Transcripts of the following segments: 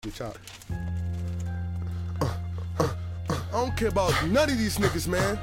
Chop. I don't care about none of these niggas, man.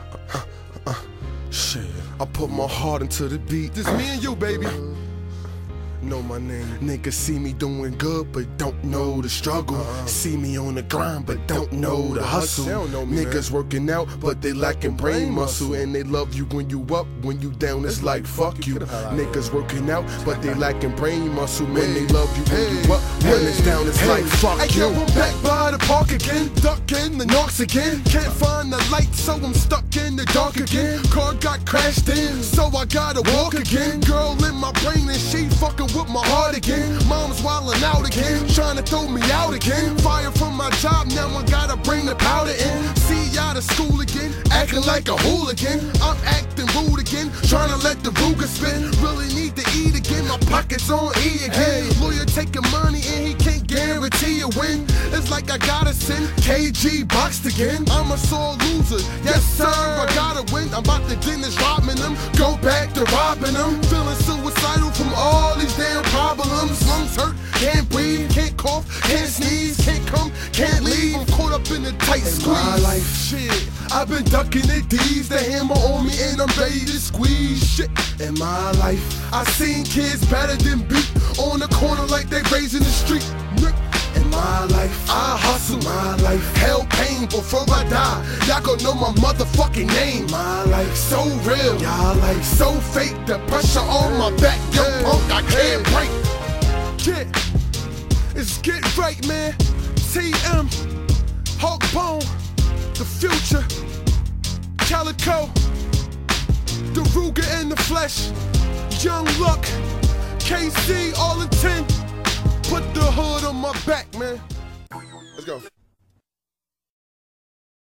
Shit, I put my heart into the beat. Just me and you, baby. Know my name. Niggas see me doing good, but don't know the struggle. See me on the grind, but don't know the hustle. They don't know me, niggas man. Working out, but they lacking brain muscle. And they love you when you up, when you down, it's like fuck you. Niggas working out, but they lacking brain muscle. Man, they love you when you up, when it's down, it's like fuck you. I'm back by the park again, ducking the knocks again. Can't find the light, so I'm stuck in the dark again. Car got crashed in, so I gotta walk again. Girl in my brain and she fucking with my heart again. Mom's wildin' out again, trying to throw me out again. Fire from my job, now I gotta bring the powder in. See out of school again, acting like a hooligan. I'm acting rude again, trying to let the Ruger spin. Really need to eat again, my pockets on E again. Lawyer taking money and he can't guarantee a win. It's like I gotta send KG boxed again. I'm a sore loser, yes sir, I gotta win. I'm about to Dennis Rodman them, go back to robbing them. Feeling suicidal from all these damn problems. Lungs hurt, can't breathe, can't cough, can't sneeze, can't come, can't leave. I'm caught up in a tight squeeze. My life, shit, I've been ducking the D's, the hammer on me and I'm ready to squeeze. Shit, in my life, I seen kids better than beat on the corner like they raising the street. In my life, I hustle. My life, hell pain before I die. Y'all gon' know my motherfucking name. My life, so real. Y'all life, so fake. The pressure on my back, yo punk, I can't break. Yeah, it's Get Right, man. TM, Hulk Bone, The Future, Calico, the Ruger in the flesh, Young Luck, KC, all in 10. Put the hood on my back, man. Let's go.